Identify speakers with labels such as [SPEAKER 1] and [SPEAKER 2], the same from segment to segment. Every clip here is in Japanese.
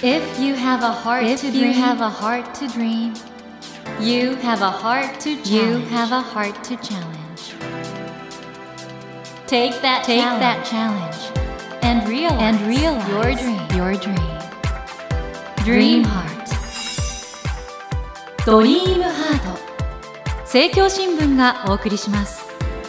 [SPEAKER 1] If you have a heart to dream, you have a heart to dream. You have a heart to challenge. You have a heart to challenge. Take that challenge and realize your dream. Dream Heart. ドリームハート。政教新聞がお送りします。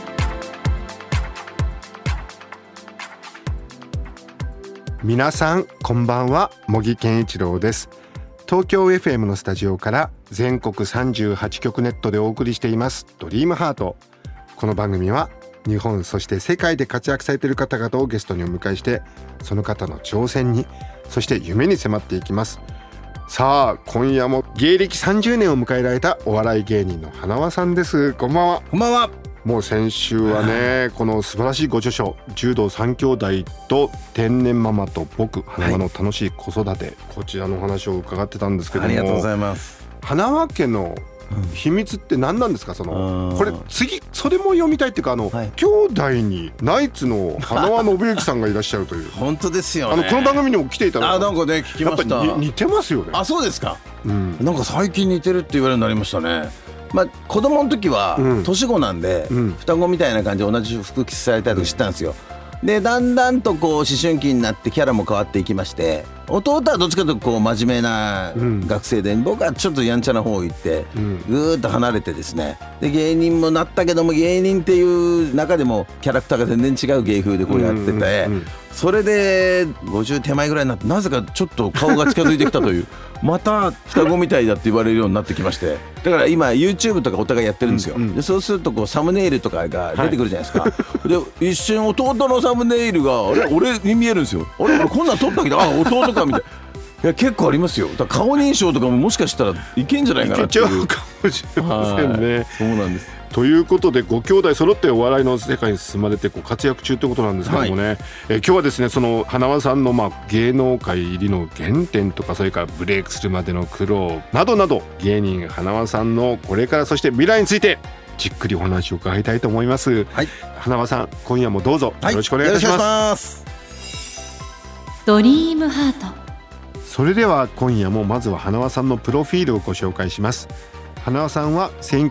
[SPEAKER 2] 皆さんこんばんは、茂木健一郎です。東京 FM のスタジオから全国38局ネットでお送りしていますドリームハート。この番組は日本そして世界で活躍されている方々をゲストにお迎えして、その方の挑戦にそして夢に迫っていきます。さあ今夜も芸歴30年を迎えられたお笑い芸人の花輪さんです。こんばんは。
[SPEAKER 3] こんばんは。
[SPEAKER 2] もう先週はね、この素晴らしいご著書、柔道3兄弟と天然ママと僕花輪の楽しい子育て、こちらのお話を伺ってたんですけども、
[SPEAKER 3] ありがとうございます。
[SPEAKER 2] 花輪家の秘密って何なんですか？これ次それも読みたいっていうか、兄弟にナイツの花輪信之さんがいらっしゃるという
[SPEAKER 3] 本当ですよね。
[SPEAKER 2] この番組にも来ていただいた。
[SPEAKER 3] なんかね聞きました。
[SPEAKER 2] やっぱり似てますよね。
[SPEAKER 3] あ、そうですか、なんか最近似てるって言われるようになりましたね。子供の時は年子なんで、双子みたいな感じで同じ服着せられたりとかしてたんですよ。でだんだんとこう思春期になってキャラも変わっていきまして、弟はどっちかというとこう真面目な学生で、僕はちょっとやんちゃな方を行ってぐーっと離れてですね、で芸人もなったけども、芸人っていう中でもキャラクターが全然違う芸風でこうやってて、それで50手前ぐらいになって、なぜかちょっと顔が近づいてきたというまた双子みたいだって言われるようになってきまして、だから今 YouTube とかお互いやってるんですよ。でそうするとこうサムネイルとかが出てくるじゃないですか、で一瞬弟のサムネイルが俺に見えるんですよ。俺こんなん撮ったけど弟かみたいな。いや結構ありますよ。だから顔認証とかももしかしたらいけんじゃないかなっていう。いけちゃうかもしれませんね。そうなんです。
[SPEAKER 2] ということでご兄弟揃ってお笑いの世界に進まれて活躍中ということなんですけどもね、今日はですね、その花輪さんの芸能界入りの原点とか、それからブレイクするまでの苦労などなど、芸人花輪さんのこれからそして未来についてじっくりお話を伺いたいと思います。花輪さん今夜もどうぞよろしくお願いいたします。
[SPEAKER 1] ドリームハート。
[SPEAKER 2] それでは今夜もまずは花輪さんのプロフィールをご紹介します。花輪さんは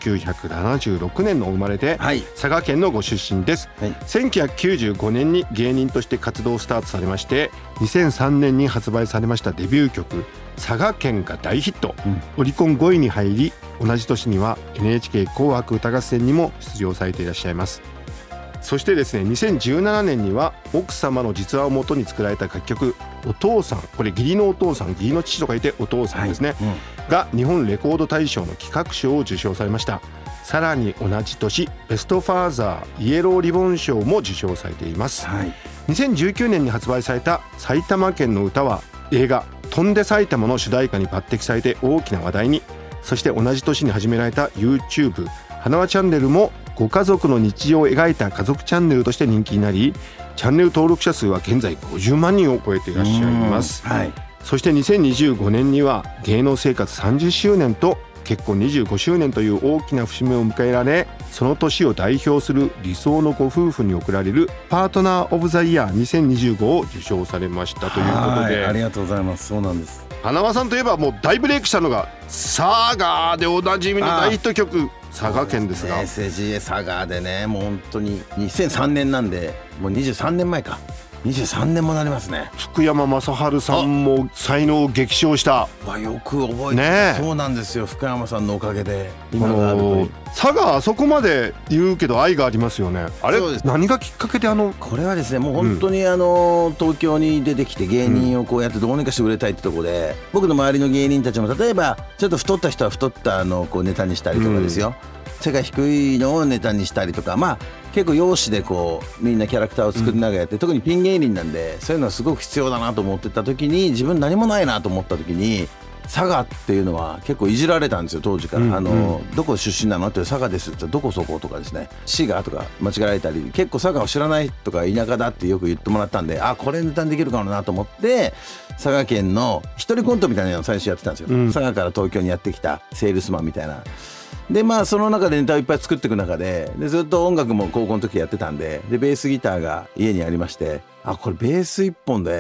[SPEAKER 2] 1976年のお生まれで、佐賀県のご出身です。1995年に芸人として活動をスタートされまして、2003年に発売されましたデビュー曲佐賀県が大ヒット、オリコン5位に入り、同じ年には NHK 紅白歌合戦にも出場されていらっしゃいます。そしてですね、2017年には奥様の実話をもとに作られた楽曲お父さん、これ義理のお父さん、義理の父と書いてお父さんですね、が日本レコード大賞の企画賞を受賞されました。さらに同じ年ベストファーザーイエローリボン賞も受賞されています。2019年に発売された埼玉県の歌は映画翔んで埼玉の主題歌に抜擢されて大きな話題に。そして同じ年に始められた YouTube 花輪チャンネルもご家族の日常を描いた家族チャンネルとして人気になり、チャンネル登録者数は現在50万人を超えていらっしゃいます。そして2025年には芸能生活30周年と結婚25周年という大きな節目を迎えられ、その年を代表する理想のご夫婦に贈られるパートナーオブザイヤー2025を受賞されましたということで、
[SPEAKER 3] ありがとうございます。そうなんです。
[SPEAKER 2] 花輪さんといえばもう大ブレイクしたのが佐賀でおなじみの大ヒット曲佐賀県ですが、
[SPEAKER 3] SGA 佐賀でね、もう本当に2003年なんでもう23年前か、23年もなりますね。
[SPEAKER 2] 福山雅治さんも才能を激唱した。
[SPEAKER 3] よく覚えてる、そうなんですよ。福山さんのおかげで今があるという。
[SPEAKER 2] 佐賀あそこまで言うけど愛がありますよね。あれ何がきっかけで
[SPEAKER 3] これはですね、もう本当に東京に出てきて芸人をこうやってどうにかして売れたいってところで、僕の周りの芸人たちも例えばちょっと太った人は太ったこうネタにしたりとかですよ、背が低いのをネタにしたりとか、結構容姿でこうみんなキャラクターを作りながらやって、特にピン芸人なんでそういうのはすごく必要だなと思ってた時に、自分何もないなと思った時に佐賀っていうのは結構いじられたんですよ当時から、どこ出身なのって佐賀ですって言ったらどこそことかですね、滋賀とか間違えられたり、結構佐賀を知らないとか田舎だってよく言ってもらったんで、これネタにできるかなと思って佐賀県の一人コントみたいなのを最初やってたんですよ、佐賀から東京にやってきたセールスマンみたいな。でその中でネタをいっぱい作っていく中で、ずっと音楽も高校の時やってたんで、ベースギターが家にありまして、これベース一本で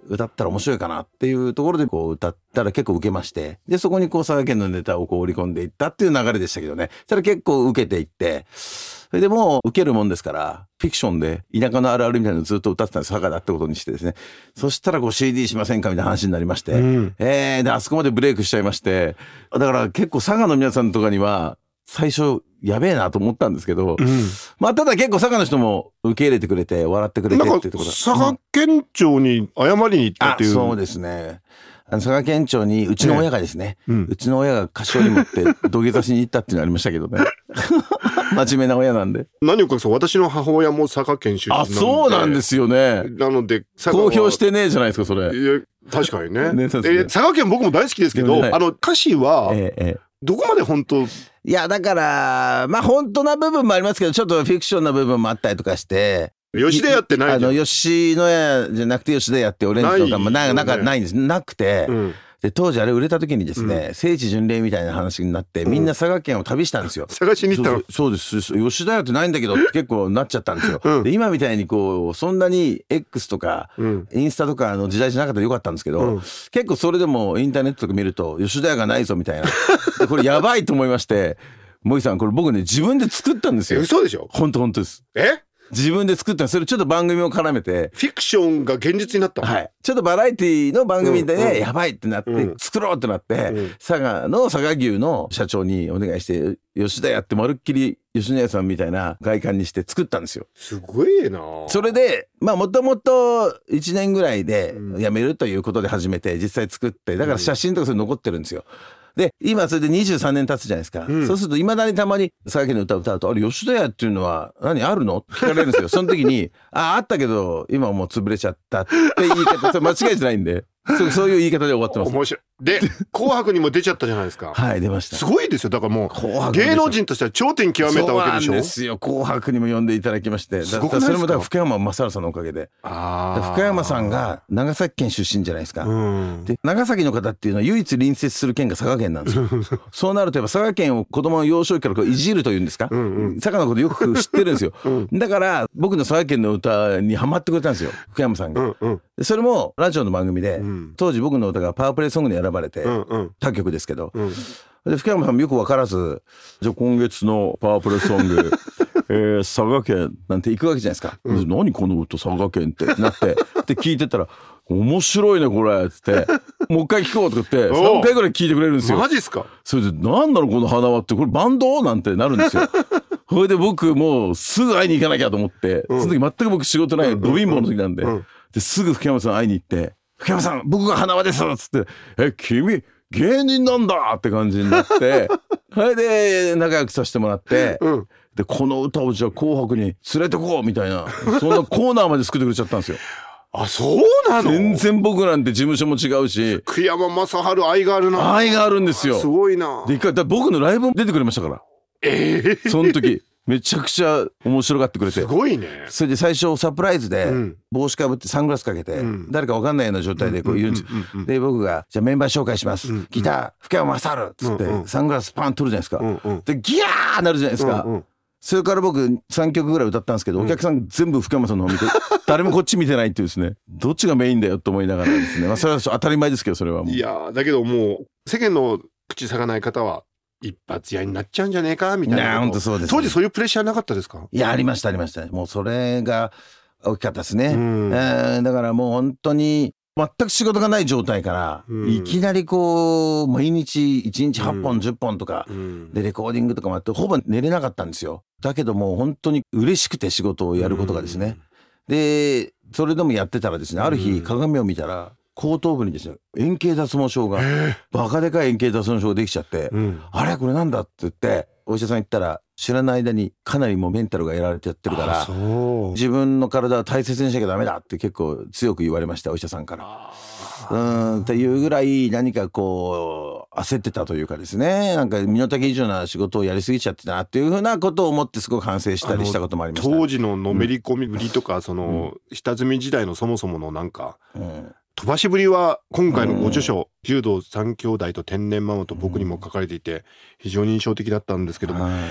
[SPEAKER 3] 歌ったら面白いかなっていうところでこう歌ったら結構受けまして、でそこにこう佐賀県のネタをこう織り込んでいったっていう流れでしたけどね。それ結構受けていって、それでもう受けるもんですからフィクションで田舎のあるあるみたいなのずっと歌ってたんです、佐賀だってことにしてですね。そしたらこう CD しませんかみたいな話になりまして、であそこまでブレイクしちゃいまして、だから結構佐賀の皆さんとかには最初やべえなと思ったんですけど、まあただ結構佐賀の人も受け入れてくれて笑ってくれてっていうところ、
[SPEAKER 2] 佐賀県庁に謝りに行ったっていう、
[SPEAKER 3] そうですね。佐賀県庁にうちの親がですね、うちの親が菓子折り持って土下座しに行ったっていうのありましたけどね真面目な親なんで。
[SPEAKER 2] 何を隠そう私の母親も佐賀県出身なんで。
[SPEAKER 3] そうなんですよね。
[SPEAKER 2] なので
[SPEAKER 3] 公表してねえじゃないですかそれ。
[SPEAKER 2] いや確かにね
[SPEAKER 3] ね、
[SPEAKER 2] 佐賀県僕も大好きですけど、歌詞はどこまで本当、
[SPEAKER 3] いやだからまあ本当な部分もありますけど、ちょっとフィクションな部分もあったりとかして、
[SPEAKER 2] 吉田屋ってないじゃん。
[SPEAKER 3] 吉野家じゃなくて吉田屋ってオレンジとかもなんかないんです。なくて、で当時あれ売れた時にですね、聖地巡礼みたいな話になって、みんな佐賀県を旅したんですよ。
[SPEAKER 2] 探しに行ったの。
[SPEAKER 3] そうです。吉田屋ってないんだけどって結構なっちゃったんですよ。で今みたいにこうそんなに X とか、インスタとかの時代じゃなかったらよかったんですけど、結構それでもインターネットとか見ると吉田屋がないぞみたいなこれやばいと思いまして、もぎさんこれ僕ね自分で作ったんですよ。
[SPEAKER 2] 嘘でしょ。
[SPEAKER 3] 本当です。自分で作ったんです。それちょっと番組を絡めて
[SPEAKER 2] フィクションが現実になった。
[SPEAKER 3] ちょっとバラエティの番組でね、やばいってなって、作ろうってなって、佐賀牛の社長にお願いして吉田屋ってまるっきり吉野家さんみたいな外観にして作ったんですよ。
[SPEAKER 2] すごいな。
[SPEAKER 3] それでまあもともと1年ぐらいで辞めるということで始めて実際作って、だから写真とかそれ残ってるんですよ。で今それで23年経つじゃないですか、そうするといまだにたまに佐賀県の歌を歌うと、あれ吉田屋っていうのは何あるのって聞かれるんですよ。その時にあったけど今はもう潰れちゃったって言い方、それ間違いじゃないんでそういう言い方で終わってます。
[SPEAKER 2] 面白い。で紅白にも出ちゃったじゃないですか。
[SPEAKER 3] はい出ました。
[SPEAKER 2] すごいですよ。だからもう芸能人としては頂点極めたわけでしょ。
[SPEAKER 3] そうなんですよ。紅白にも呼んでいただきまして、それもだから福山雅治さんのおかげで。福山さんが長崎県出身じゃないですか、で長崎の方っていうのは唯一隣接する県が佐賀県なんですよそうなるとやっぱ佐賀県を子供の幼少期からこういじるというんですか、佐賀のことよく知ってるんですよ、だから僕の佐賀県の歌にハマってくれたんですよ福山さんが、でそれもラジオの番組で、当時僕の歌がパワープレイソングに選ばれて、他局ですけど、で福山さんもよく分からず、じゃあ今月のパワープレイソング佐賀県なんて行くわけじゃないですか、何この歌佐賀県ってなってで聞いてたら面白いねこれっつってもう一回聞こうとか言って3回ぐらい聞いてくれるんですよ。
[SPEAKER 2] マジっすか。
[SPEAKER 3] それで何なのこの花輪って、これバンドなんてなるんですよそれで僕もうすぐ会いに行かなきゃと思って、その時全く僕仕事ないド貧乏の時なんで、ですぐ福山さん会いに行って、福山さん僕が花輪ですっつって、君芸人なんだって感じになってそれで仲良くさせてもらって、でこの歌をじゃあ紅白に連れてこうみたいな、そんなコーナーまで作ってくれちゃったんですよ
[SPEAKER 2] あ、そうなの。
[SPEAKER 3] 全然僕なんて事務所も違うし、
[SPEAKER 2] 福山雅治愛があるな。
[SPEAKER 3] 愛があるんですよ。
[SPEAKER 2] すごいな。
[SPEAKER 3] で一回僕のライブも出てくれましたから、その時めちゃくちゃ面白がってくれて、
[SPEAKER 2] すごいね。
[SPEAKER 3] それで最初サプライズで帽子かぶってサングラスかけて、誰か分かんないような状態でこういるんです。で僕がじゃあメンバー紹介します、ギター福山雅治っつってサングラスパン取るじゃないですか、でギャーなるじゃないですか、それから僕3曲ぐらい歌ったんですけど、お客さん全部福山さんの方見て誰もこっち見てないっていうですね、どっちがメインだよと思いながらですね、まあそれは当たり前ですけど、それはもういや
[SPEAKER 2] だけどもう世間の口さがない方は一発屋になっちゃうんじゃねえかみたいな。
[SPEAKER 3] 本当そうです、ね、
[SPEAKER 2] 当時そういうプレッシャーなかったですか。
[SPEAKER 3] いやありましたありました。もうそれが大きかったですね、だからもう本当に全く仕事がない状態から、いきなりこう毎日1日8本10本とかでレコーディングとかもあって、ほぼ寝れなかったんですよ。だけどもう本当に嬉しくて仕事をやることがですね、でそれでもやってたらですね、ある日鏡を見たら後頭部にですね円形脱毛症がバカでかい円形脱毛症ができちゃって、あれこれなんだって言ってお医者さん行ったら、知らない間にかなりもうメンタルがやられてやってるから、自分の体は大切にしなきゃダメだって結構強く言われました、お医者さんから。っていうぐらい何かこう焦ってたというかですね、なんか身の丈以上な仕事をやりすぎちゃってたなっていうふうなことを思ってすごく反省したりしたこともありました。
[SPEAKER 2] 当時ののめり込みぶりとか、その下積み時代のそもそものなんか、飛ばしぶりは今回のご著書、柔道三兄弟と天然ママと僕にも書かれていて非常に印象的だったんですけども、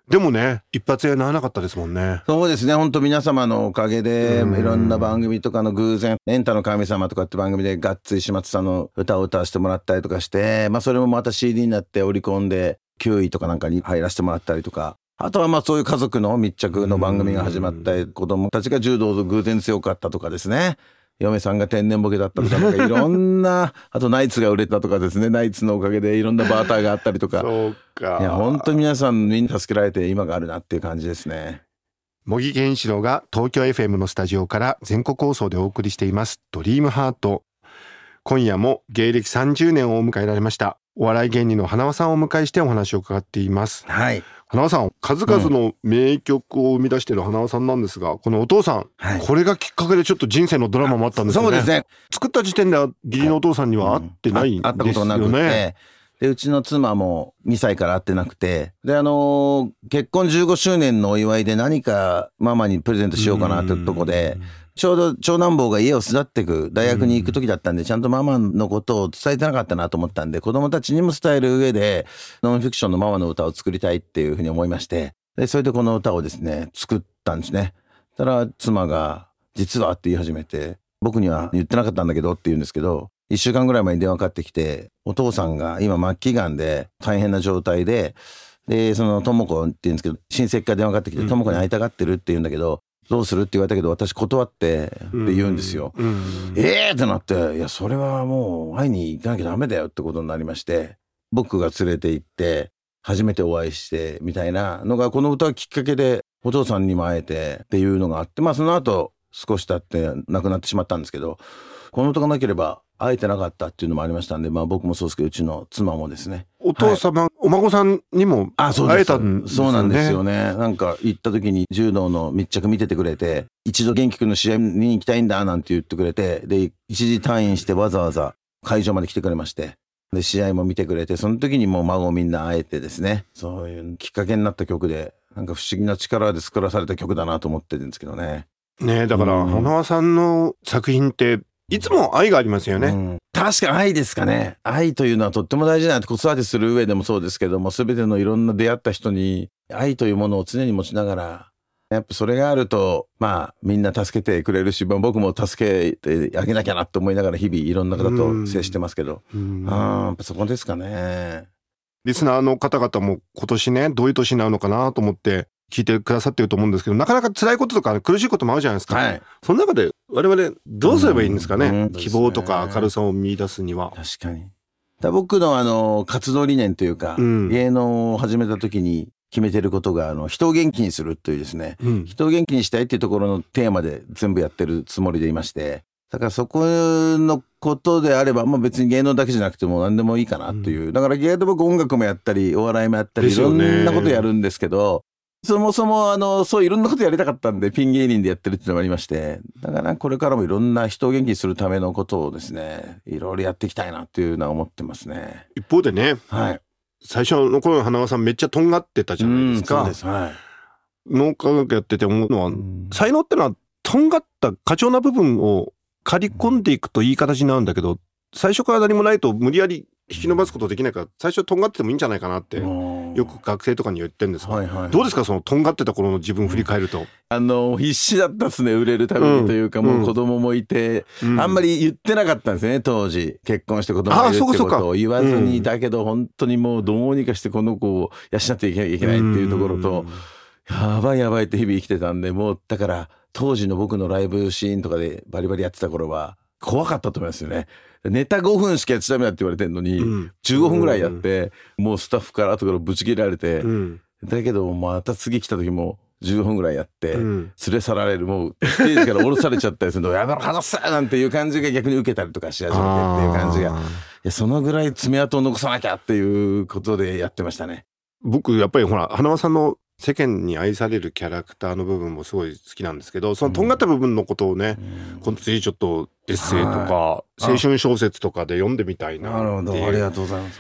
[SPEAKER 2] でもね一発屋にならなかったですもんね。
[SPEAKER 3] そうですね、本当皆様のおかげでいろんな番組とかの偶然エンタの神様とかって番組でがっつり島津さんの歌を歌わせてもらったりとかして、それもまた CD になって織り込んで9位とかなんかに入らせてもらったりとか、あとはそういう家族の密着の番組が始まったり、子供たちが柔道と偶然強かったとかですね、嫁さんが天然ボケだったとか、なんかいろんなあとナイツが売れたとかですね、ナイツのおかげでいろんなバーターがあったりとか
[SPEAKER 2] そうか、
[SPEAKER 3] いや本当に皆さんに助けられて今があるなっていう感じですね。
[SPEAKER 2] 茂木健一郎が東京 FM のスタジオから全国放送でお送りしていますドリームハート。今夜も芸歴30年をお迎えられましたお笑い芸人の花輪さんをお迎えしてお話を伺っています。
[SPEAKER 3] はい、
[SPEAKER 2] 花輪さん数々の名曲を生み出している花輪さんなんですが、このお父さん、これがきっかけでちょっと人生のドラマもあったんですよね。
[SPEAKER 3] そうですね、
[SPEAKER 2] 作った時点では義理のお父さんには会ってないんですよね。
[SPEAKER 3] 会ったことなくて、でうちの妻も2歳から会ってなくて、で結婚15周年のお祝いで何かママにプレゼントしようかなってとこで、ちょうど長男坊が家を巣立ってく大学に行く時だったんで、ちゃんとママのことを伝えてなかったなと思ったんで、子供たちにも伝える上でノンフィクションのママの歌を作りたいっていうふうに思いまして、でそれでこの歌をですね作ったんですね。たら妻が実はって言い始めて、僕には言ってなかったんだけどって言うんですけど、1週間ぐらい前に電話かかってきて、お父さんが今末期がんで大変な状態で、そのとも子って言うんですけど、親戚から電話かかってきて、とも子に会いたがってるって言うんだけど、どうするって言われたけど私断ってって言うんですよ。ってなって、いやそれはもう会いに行かなきゃダメだよってことになりまして、僕が連れて行って初めてお会いしてみたいなのが、この歌がきっかけでお父さんにも会えてっていうのがあって、その後少し経って亡くなってしまったんですけど、この歌がなければ会えてなかったっていうのもありましたんで、僕もそうですけどうちの妻もですね、
[SPEAKER 2] お父様、お孫さんにも会えたんですよね。
[SPEAKER 3] そうなんですよね。なんか行った時に柔道の密着見ててくれて、一度元気君の試合見に行きたいんだなんて言ってくれて、で一時退院してわざわざ会場まで来てくれまして、で試合も見てくれて、その時にもう孫みんな会えてですね、そういうきっかけになった曲で、なんか不思議な力で作らされた曲だなと思ってるんですけどね。
[SPEAKER 2] だから花輪さんの作品っていつも愛がありますよね。
[SPEAKER 3] 確かに愛ですかね。愛というのはとっても大事な、子育てする上でもそうですけども、全てのいろんな出会った人に愛というものを常に持ちながら、やっぱそれがあるとみんな助けてくれるし、僕も助けてあげなきゃなと思いながら日々いろんな方と接してますけど、やっぱそこですかね。
[SPEAKER 2] リスナーの方々も今年ねどういう年になるのかなと思って聞いてくださってると思うんですけど、なかなか辛いこととか苦しいこともあるじゃないですか、その中で我々どうすればいいんですかね、希望とか明るさを見出すには。
[SPEAKER 3] 確かに。僕の活動理念というか、芸能を始めた時に決めてることが人を元気にするというですね、人を元気にしたいっていうところのテーマで全部やってるつもりでいまして、だからそこのことであれば、別に芸能だけじゃなくても何でもいいかなという、だから意外と僕音楽もやったりお笑いもやったりいろんなことやるんですけど、そもそもそういろんなことやりたかったんでピン芸人でやってるっていうのもありまして、だからこれからもいろんな人を元気にするためのことをですね、いろいろやっていきたいなっていうのは思ってますね。
[SPEAKER 2] 一方でね、最初の頃の花輪さんめっちゃとんがってたじゃないですか。
[SPEAKER 3] そうです、
[SPEAKER 2] 脳科学やってて思うのは、才能ってのはとんがった過剰な部分を刈り込んでいくといい形になるんだけど、最初から何もないと無理やり引き伸ばすことできないから、最初とんがっててもいいんじゃないかなってよく学生とかに言ってるんですが、どうですかそのとんがってた頃の自分を振り返ると。
[SPEAKER 3] 必死だったですね、売れるためにというか、もう子供もいて、あんまり言ってなかったんですね当時。結婚して子供がいるってことを言わずに、だけど本当にもうどうにかしてこの子を養っていけなきゃいけないっていうところと、やばいやばいって日々生きてたんで、もうだから当時の僕のライブシーンとかでバリバリやってた頃は怖かったと思いますよね。ネタ5分しかやっちゃダメだって言われてるのに、15分ぐらいやって、もうスタッフから後からぶち切られて、だけどまた次来た時も15分ぐらいやって、連れ去られる、もうステージから降ろされちゃったりするのやめろ話せなんていう感じが逆に受けたりとかし始めてっていう感じが、いやそのぐらい爪痕を残さなきゃっていうことでやってましたね。
[SPEAKER 2] 僕やっぱりほら花輪さんの世間に愛されるキャラクターの部分もすごい好きなんですけど、そのとんがった部分のことをね、今度次ちょっとエッセイとか青春小説とかで読んでみたいなっていう。
[SPEAKER 3] なるほど、ありがとうございます。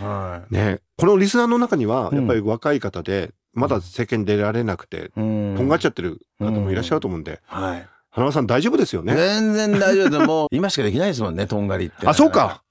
[SPEAKER 2] ね、このリスナーの中にはやっぱり若い方でまだ世間に出られなくてとんがっちゃってる方もいらっしゃると思うんで、花輪さん大丈夫ですよね。
[SPEAKER 3] 全然大丈夫でも今しかできないですもんね、とんがりって。
[SPEAKER 2] あ、そうか。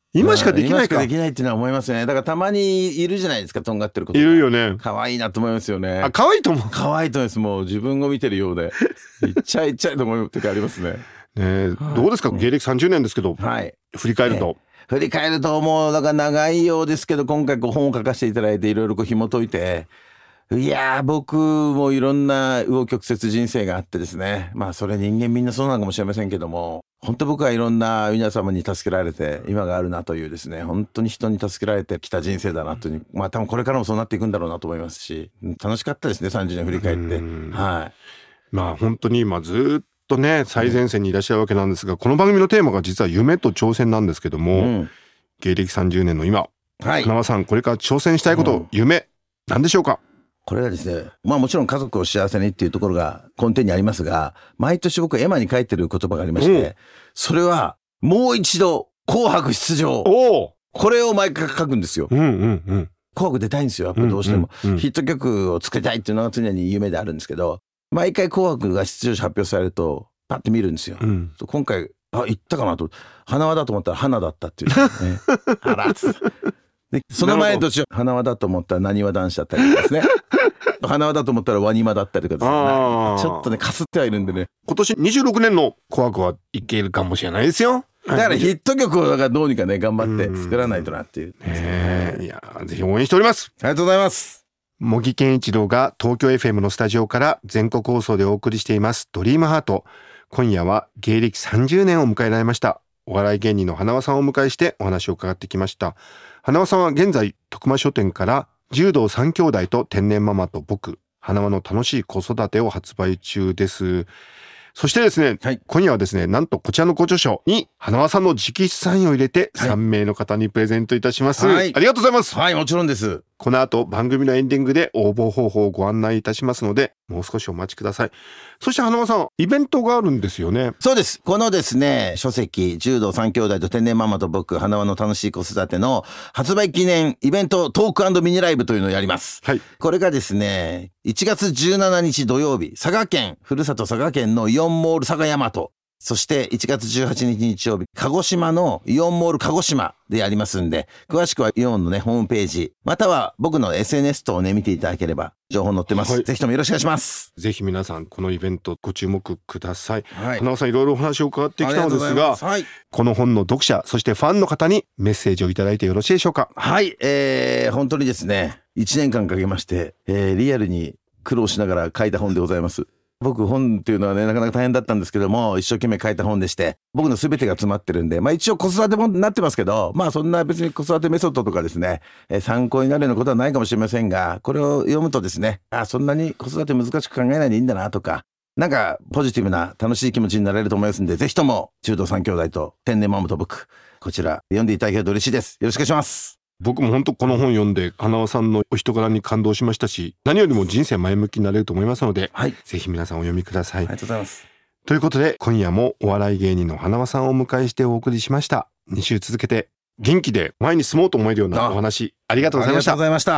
[SPEAKER 2] 今しかできないか。
[SPEAKER 3] 今しかできないっていうのは思いますね。だからたまにいるじゃないですか、とんがってること。
[SPEAKER 2] いるよね。
[SPEAKER 3] 可愛いなと思いますよね。
[SPEAKER 2] 可愛いと思う。
[SPEAKER 3] 可愛いと思います。もう自分を見てるようでいっちゃいと思う時ありますね。
[SPEAKER 2] どうですか、芸歴30年ですけど、振り返ると。
[SPEAKER 3] 振り返るともうだから長いようですけど、今回本を書かせていただいていろいろ紐解いて、いやー、僕もいろんな紆余曲折人生があってですね、まあそれ人間みんなそうなのかもしれませんけども、本当僕はいろんな皆様に助けられて今があるなというですね、本当に人に助けられてきた人生だなという、まあ多分これからもそうなっていくんだろうなと思いますし、楽しかったですね、30年振り返って。
[SPEAKER 2] まあ本当に今ずっとね最前線にいらっしゃるわけなんですが、この番組のテーマが実は夢と挑戦なんですけども、芸歴30年の今、花輪さんこれから挑戦したいこと、夢何でしょうか？
[SPEAKER 3] これはですね、まあもちろん家族を幸せにっていうところが根底にありますが、毎年僕絵馬に書いてる言葉がありまして、それはもう一度紅白出場、これを毎回書くんですよ。紅白出たいんですよ、やっぱどうしても、ヒット曲を作りたいっていうのが常に夢であるんですけど、毎回紅白が出場者発表されるとパッて見るんですよ。今回行ったかなと、花輪だと思ったら花だったっていう、ね、あらでその前の年花輪だと思ったらなにわ男子だったりとかですね花輪だと思ったらワニマだったりとかですね、ちょっとねかすってはいるんでね、今
[SPEAKER 2] 年26年の紅白はいけるかもしれないですよ。
[SPEAKER 3] だからヒット曲をどうにかね頑張って作らないとなっていう、
[SPEAKER 2] いやぜひ応援しております。
[SPEAKER 3] ありがとうございます。
[SPEAKER 2] 茂木健一郎が東京 FM のスタジオから全国放送でお送りしていますドリームハート。今夜は芸歴30年を迎えられましたお笑い芸人の花輪さんをお迎えしてお話を伺ってきました。花輪さんは現在徳間書店から柔道3兄弟と天然ママと僕、花輪の楽しい子育てを発売中です。そしてですね、今夜はですね、なんとこちらのご著書に花輪さんの直筆サインを入れて3名の方にプレゼントいたします。ありがとうございます。
[SPEAKER 3] もちろんです。
[SPEAKER 2] この後番組のエンディングで応募方法をご案内いたしますので、もう少しお待ちください。そして花輪さん、イベントがあるんですよね。
[SPEAKER 3] そうです。このですね、書籍柔道3兄弟と天然ママと僕、花輪の楽しい子育ての発売記念イベントトーク&ミニライブというのをやります。これがですね、1月17日土曜日、佐賀県、ふるさと佐賀県のイオンモール佐賀大和、そして1月18日日曜日、鹿児島のイオンモール鹿児島でやりますんで、詳しくはイオンのね、ホームページ、または僕の SNS 等をね、見ていただければ情報載ってます。ぜひともよろしくお願いします。
[SPEAKER 2] ぜひ皆さん、このイベントご注目ください。花輪さん、いろいろお話を伺ってきたのですが、この本の読者、そしてファンの方にメッセージをいただいてよろしいでしょうか？
[SPEAKER 3] 本当にですね、1年間かけまして、リアルに苦労しながら書いた本でございます。僕本っていうのはねなかなか大変だったんですけども、一生懸命書いた本でして、僕の全てが詰まってるんで、まあ一応子育て本になってますけど、まあそんな別に子育てメソッドとかですね、参考になるようなことはないかもしれませんが、これを読むとですね、そんなに子育て難しく考えないでいいんだなとか、なんかポジティブな楽しい気持ちになれると思いますんで、ぜひとも柔道3兄弟と天然ママと僕、こちら読んでいただけると嬉しいです。よろしくお願いします。
[SPEAKER 2] 僕も本当この本読んで花輪さんのお人柄に感動しましたし、何よりも人生前向きになれると思いますので、ぜひ皆さんお読みください。
[SPEAKER 3] ありがとうございます。
[SPEAKER 2] ということで今夜もお笑い芸人の花輪さんをお迎えしてお送りしました。2週続けて元気で前に進もうと思えるようなお話ありがとうございました。
[SPEAKER 3] ありがとうございました。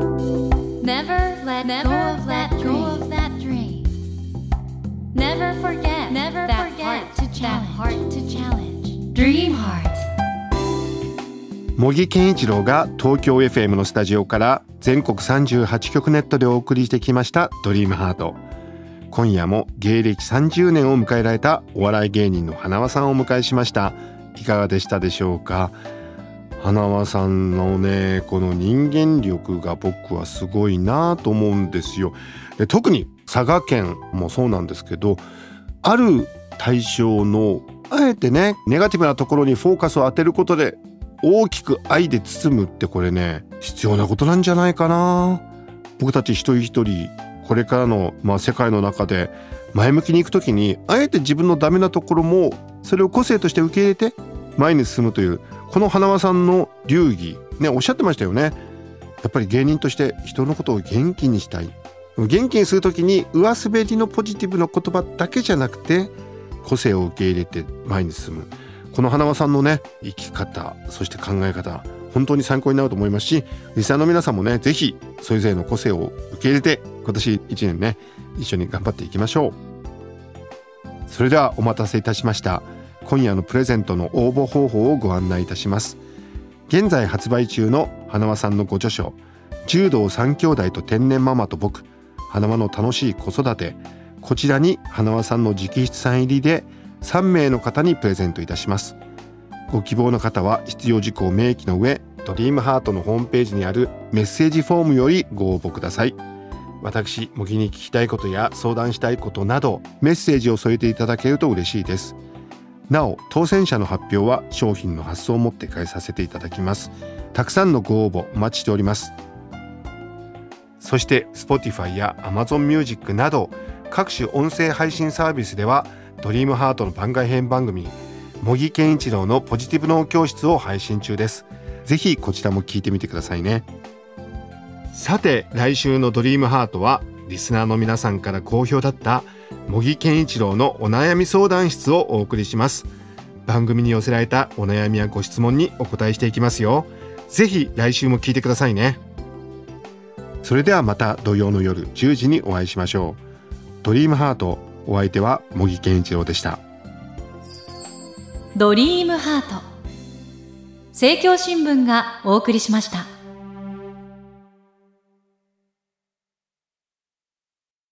[SPEAKER 1] Never let go of that dream. Never forget that heart to challenge. Dream Heart。
[SPEAKER 2] 茂木健一郎が東京 FM のスタジオから全国38局ネットでお送りしてきましたドリームハート。今夜も芸歴30年を迎えられたお笑い芸人の花輪さんをお迎えしました。いかがでしたでしょうか？花輪さんのねこの人間力が僕はすごいなと思うんですよ。で特に佐賀県もそうなんですけど、ある対象のあえてねネガティブなところにフォーカスを当てることで大きく愛で包むってこれね必要なことなんじゃないかな。僕たち一人一人これからの、世界の中で前向きに行くときにあえて自分のダメなところもそれを個性として受け入れて前に進むというこの花輪さんの流儀ね、おっしゃってましたよね。やっぱり芸人として人のことを元気にしたい。元気にするときに上滑りのポジティブな言葉だけじゃなくて個性を受け入れて前に進む、この花輪さんのね生き方そして考え方本当に参考になると思いますし、リスナーの皆さんもねぜひそれぞれの個性を受け入れて今年1年ね一緒に頑張っていきましょう。それではお待たせいたしました。今夜のプレゼントの応募方法をご案内いたします。 現在発売中の花輪さんのご著書、柔道3兄弟と天然ママと僕、花輪の楽しい子育て、こちらに花輪さんの直筆サイン入りで3名の方にプレゼントいたします。ご希望の方は必要事項を明記の上、ドリームハートのホームページにあるメッセージフォームよりご応募ください。私、茂木に聞きたいことや相談したいことなどメッセージを添えていただけると嬉しいです。なお、当選者の発表は商品の発送をもって返させていただきます。たくさんのご応募お待ちしております。そして Spotify や Amazon Music など各種音声配信サービスではドリームハートの番外編番組、茂木健一郎のポジティブ脳教室を配信中です。ぜひこちらも聞いてみてくださいね。さて、来週のドリームハートはリスナーの皆さんから好評だった茂木健一郎のお悩み相談室をお送りします。番組に寄せられたお悩みやご質問にお答えしていきますよ。ぜひ来週も聞いてくださいね。それではまた土曜の夜10時にお会いしましょう。ドリームハート、お相手は茂木健一郎でした。
[SPEAKER 1] ドリームハート、政教新聞がお送りしました。